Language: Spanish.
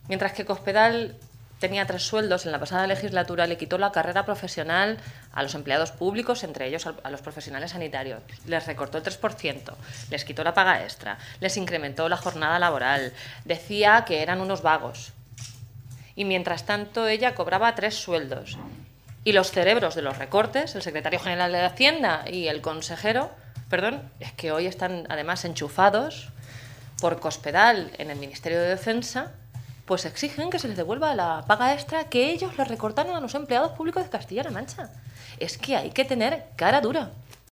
Mientras que Cospedal tenía 3 sueldos, en la pasada legislatura le quitó la carrera profesional a los empleados públicos, entre ellos a los profesionales sanitarios. Les recortó el 3%, les quitó la paga extra, les incrementó la jornada laboral, decía que eran unos vagos. Y mientras tanto ella cobraba 3 sueldos. Y los cerebros de los recortes, el secretario general de Hacienda y el consejero, es que hoy están además enchufados por Cospedal en el Ministerio de Defensa, pues exigen que se les devuelva la paga extra que ellos les recortaron a los empleados públicos de Castilla-La Mancha. Es que hay que tener cara dura.